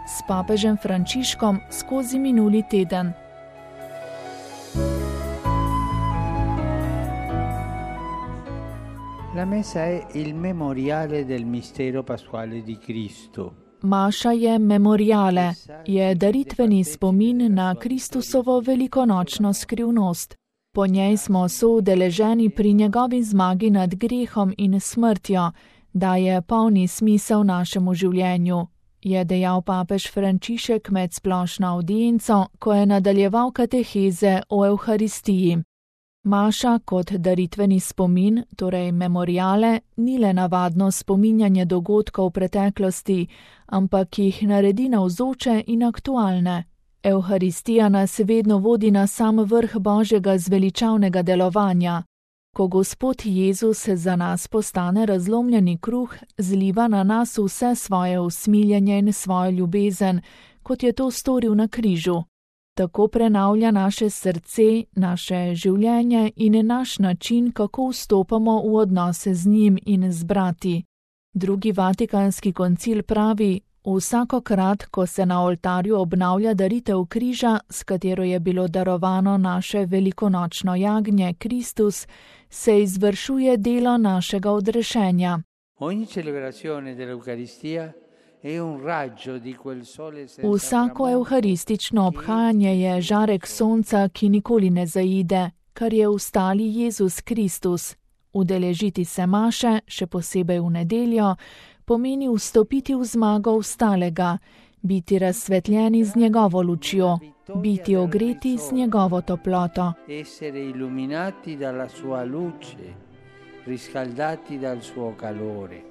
s papežem Frančiškom skozi minuli teden. La messa è il memoriale del mistero pasquale di Cristo. Maša je memoriale, je daritveni spomin na Kristusovo velikonočno skrivnost. Po njej smo soudeleženi pri njegovi zmagi nad grehom in smrtjo, daje polni smisel našemu življenju, je dejal papež Frančišek med splošno avdienco, ko je nadaljeval kateheze o Evharistiji. Maša kot daritveni spomin, torej memoriale, ni le navadno spominjanje dogodkov preteklosti, ampak jih naredi navzoče in aktualne. Evharistija nas vedno vodi na sam vrh Božjega zveličavnega delovanja. Ko Gospod Jezus za nas postane razlomljeni kruh, zliva na nas vse svoje usmiljenje in svojo ljubezen, kot je to storil na križu. Tako prenavlja naše srce, naše življenje in naš način, kako vstopamo v odnose z njim in z brati. Drugi Vatikanski koncil pravi: vsakokrat, ko se na oltarju obnavlja daritev križa, s katero je bilo darovano naše velikonočno jagnje Kristus, se izvršuje delo našega odrešenja. Ogni celebrazione dell'Eucaristia è un raggio di quel sole senza Vsako evharistično obhajanje je žarek sonca, ki nikoli ne zaide, kar je ustali Jezus Kristus. Udeležiti se maše, še posebej v nedeljo, pomeni vstopiti v zmago vstalega, biti razsvetljeni z njegovo lučjo, biti ogreti z njegovo toploto. essere illuminati dalla sua luce, riscaldati dal suo calore.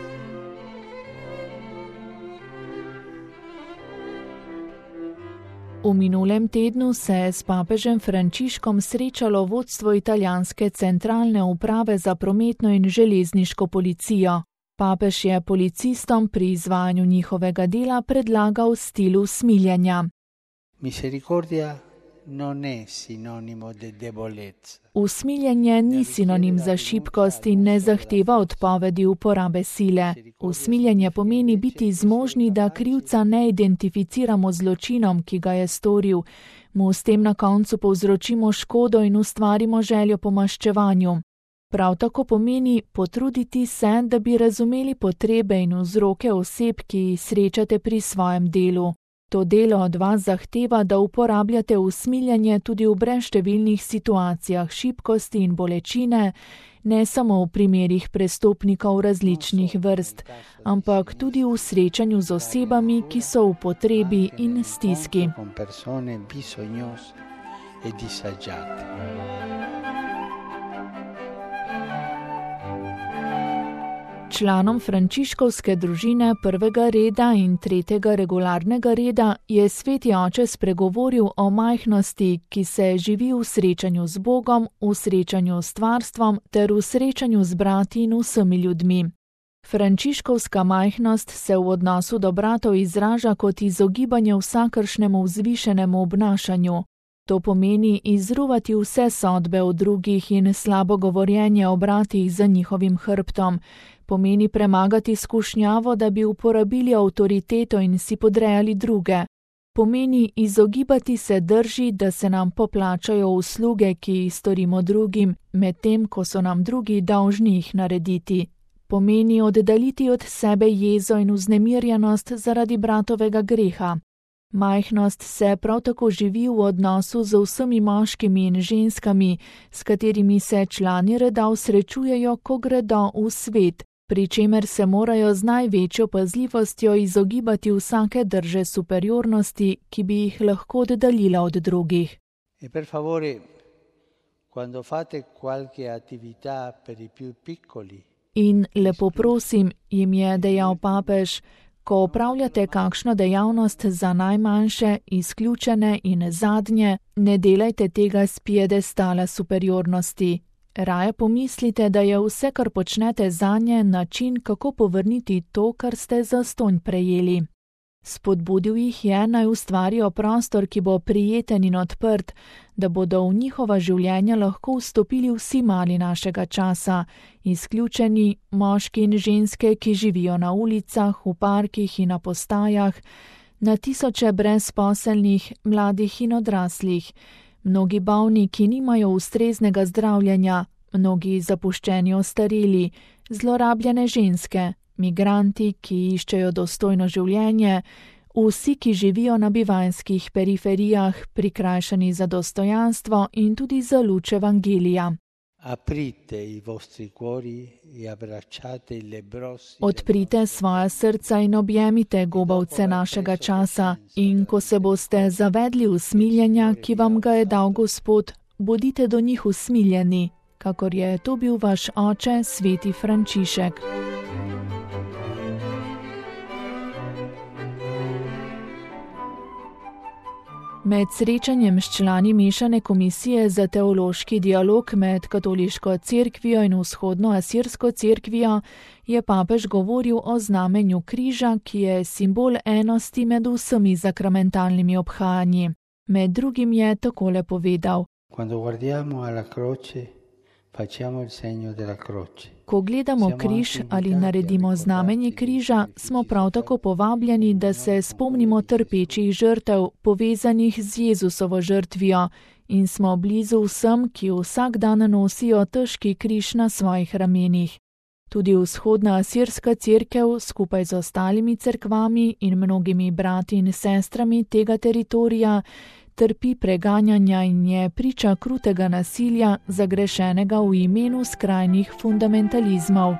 V minulem tednu se je s papežem Frančiškom srečalo vodstvo italijanske centralne uprave za prometno in železniško policijo. Papež je policistom pri izvajanju njihovega dela predlagal stil usmiljenja. Misericordia non è sinonimo di debolezza. Usmiljenje ni sinonim za šibkost in ne zahteva odpovedi uporabe sile. Usmiljenje pomeni biti zmožni, da krivca ne identificiramo z zločinom, ki ga je storil, mu s tem na koncu povzročimo škodo in ustvarimo željo po maščevanju. Prav tako pomeni potruditi se, da bi razumeli potrebe in vzroke oseb, ki jih srečate pri svojem delu. To delo od vas zahteva, da uporabljate usmiljenje tudi v brezštevilnih situacijah šibkosti in bolečine, ne samo v primerih prestopnikov različnih vrst, ampak tudi v srečanju z osebami, ki so v potrebi in stiski. Članom Frančiškovske družine prvega reda in tretjega regularnega reda je sveti oče spregovoril o majhnosti, ki se živi v srečanju z Bogom, v srečanju s stvarstvom ter v srečanju z brati in vsemi ljudmi. Frančiškovska majhnost se v odnosu do bratov izraža kot izogibanje vsakršnemu vzvišenemu obnašanju. To pomeni izruvati vse sodbe o drugih in slabo govorjenje o bratih za njihovim hrbtom. Pomeni premagati skušnjavo, da bi uporabili avtoriteto in si podrejali druge. Pomeni izogibati se drži, da se nam poplačajo usluge, ki jih storimo drugim, medtem ko so nam drugi dolžni jih narediti. Pomeni oddaljiti od sebe jezo in vznemirjenost zaradi bratovega greha. Majhnost se prav tako živi v odnosu z vsemi moškimi in ženskami, s katerimi se člani redov srečujejo, ko gredo v svet, pri čemer se morajo z največjo pazljivostjo izogibati vsake drže superiornosti, ki bi jih lahko oddaljila od drugih. E per favore, quando fate qualche attività per i più piccoli. In lepo prosim, jim je dejal papež, ko opravljate kakšno dejavnost za najmanjše, izključene in zadnje, ne delajte tega s piedestala superiornosti. Raje pomislite, da je vse, kar počnete zanje, način, kako povrniti to, kar ste zastonj prejeli. Spodbudil jih je, naj ustvarijo prostor, ki bo prijeten in odprt, da bodo v njihova življenja lahko vstopili vsi mali našega časa, izključeni, moški in ženske, ki živijo na ulicah, v parkih in na postajah, na tisoče brezposelnih, mladih in odraslih, mnogi bolni, ki nimajo ustreznega zdravljenja, mnogi zapuščeni ostareli, zlorabljene ženske, migranti, ki iščejo dostojno življenje, vsi, ki živijo na bivanjskih periferijah, prikrajšani za dostojanstvo in tudi za luč evangelija. Odprite svoja srca in objemite gobavce našega časa in ko se boste zavedli usmiljenja, ki vam ga je dal Gospod, bodite do njih usmiljeni, kakor je to bil vaš oče, sveti Frančišek. Med srečanjem s člani mešane komisije za teološki dialog med katoliško cerkvijo in vzhodno asirsko cerkvijo je papež govoril o znamenju križa, ki je simbol enosti med vsemi sakramentalnimi obhajanji. Med drugim je takole povedal: Ko gledamo križ ali naredimo znamenje križa, smo prav tako povabljeni, da se spomnimo trpečih žrtev, povezanih z Jezusovo žrtvijo, in smo blizu vsem, ki vsak dan nosijo težki križ na svojih ramenih. Tudi vzhodna asirska cerkev skupaj z ostalimi cerkvami in mnogimi brati in sestrami tega teritorija trpi preganjanja in je priča krutega nasilja, zagrešenega v imenu skrajnih fundamentalizmov.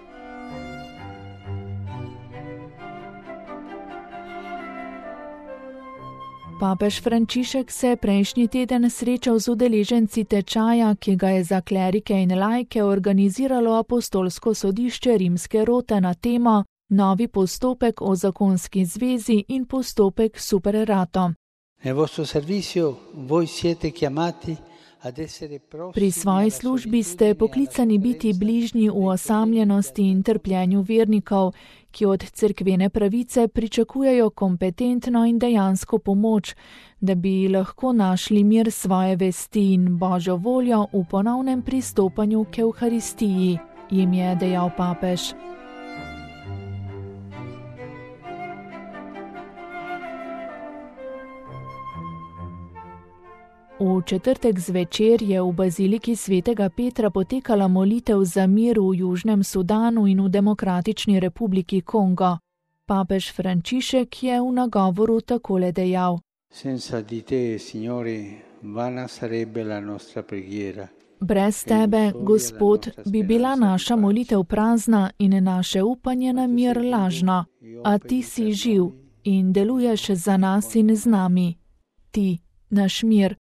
Papež Frančišek se je prejšnji teden srečal z udeleženci tečaja, ki ga je za klerike in laike organiziralo apostolsko sodišče Rimske rote na temo Novi postopek o zakonski zvezi in postopek supererato. Pri svoji službi ste poklicani biti bližnji v osamljenosti in trpljenju vernikov, ki od cerkvene pravice pričakujejo kompetentno in dejansko pomoč, da bi lahko našli mir svoje vesti in Božjo voljo v ponovnem pristopanju k Evharistiji, jim je dejal papež. V četrtek zvečer je v baziliki svetega Petra potekala molitev za mir v Južnem Sudanu in v Demokratični republiki Kongo. Papež Frančišek je v nagovoru takole dejal: Brez tebe, Gospod, bi bila naša molitev prazna in naše upanje na mir lažno, a ti si živ in deluješ za nas in z nami. Ti, naš mir.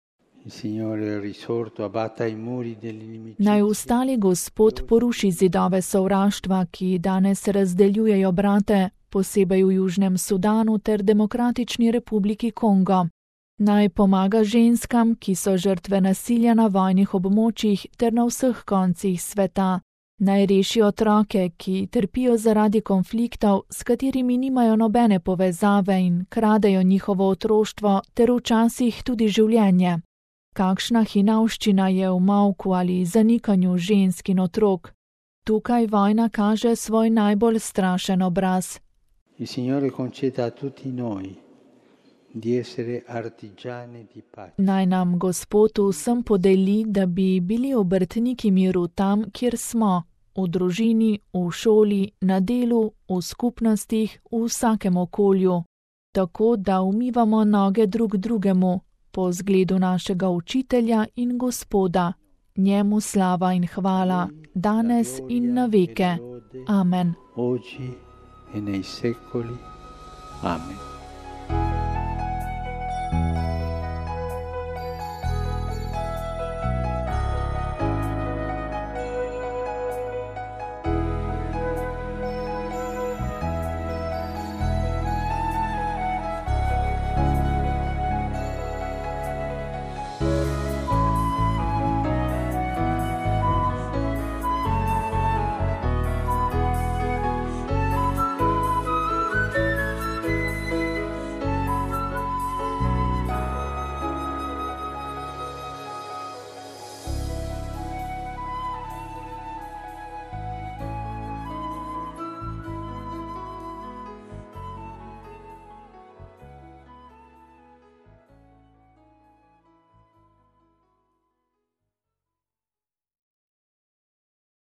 Naj ustali Gospod poruši zidove sovraštva, ki danes razdeljujejo brate, posebej v Južnem Sudanu ter Demokratični republiki Kongo. Naj pomaga ženskam, ki so žrtve nasilja na vojnih območjih ter na vseh koncih sveta. Naj reši otroke, ki trpijo zaradi konfliktov, s katerimi nimajo nobene povezave in kradejo njihovo otroštvo ter včasih tudi življenje. Kakšna hinavščina je v molku ali zanikanju žensk in otrok. Tukaj vojna kaže svoj najbolj strašen obraz. Naj nam Gospod vsem podeli, da bi bili obrtniki miru tam, kjer smo, v družini, v šoli, na delu, v skupnostih, v vsakem okolju, tako da umivamo noge drug drugemu, po zgledu našega učitelja in Gospoda, njemu slava in hvala, danes in na veke. Amen. Amen.